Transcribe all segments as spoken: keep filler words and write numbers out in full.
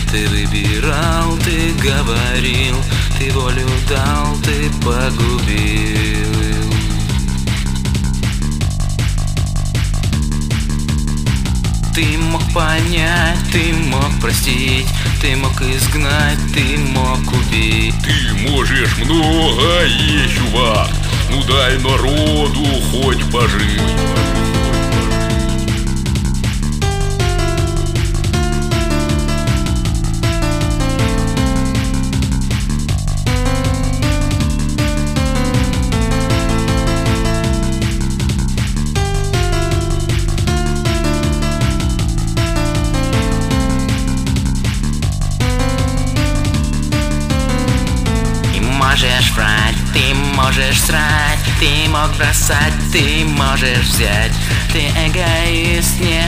Ты выбирал, ты говорил, ты волю дал, ты погубил. Ты мог понять, ты мог простить, ты мог изгнать, ты мог убить. Ты можешь многое, чувак, ну дай народу хоть пожить. Можешь врать, ты можешь срать, ты мог бросать, ты можешь взять. Ты эгоист, не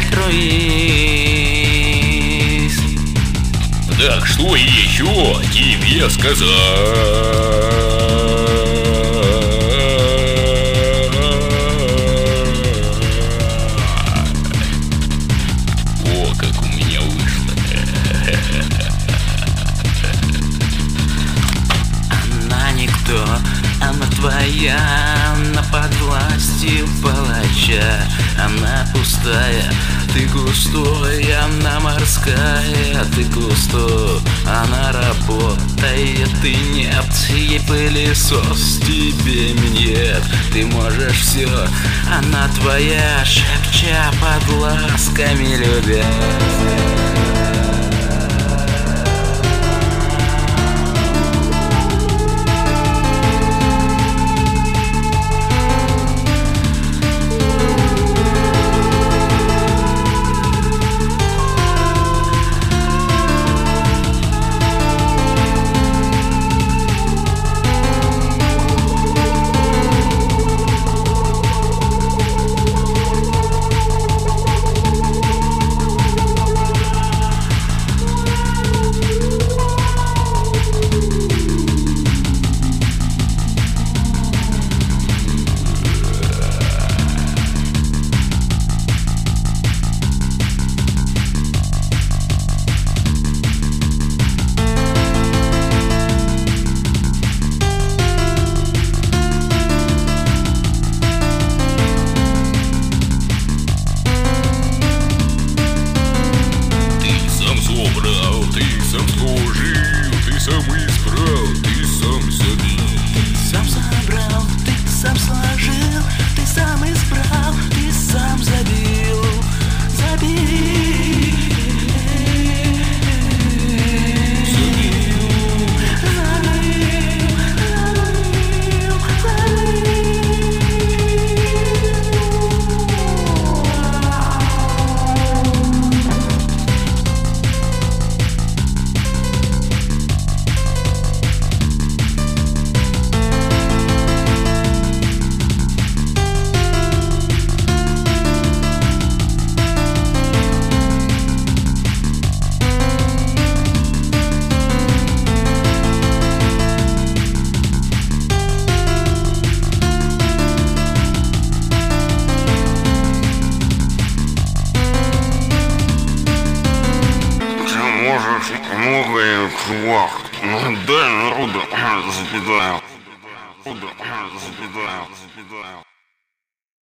альтруист. Так что еще тебе сказать? О, как у меня вышло. Она твоя, она под властью палача. Она пустая, ты густой, она морская, ты густой. Она работает, ты нет, ей пылесос, тебе минет. Ты можешь все, она твоя, шепча под ласками любя. Ты сам служил, ты сам избрал, ты сам забил. Ты сам собрал, ты сам сложил, ты сам избрал, ты сам забил. Забил. Можешь многое, чувак, но дай народу запидаю. Запидаю, запидаю.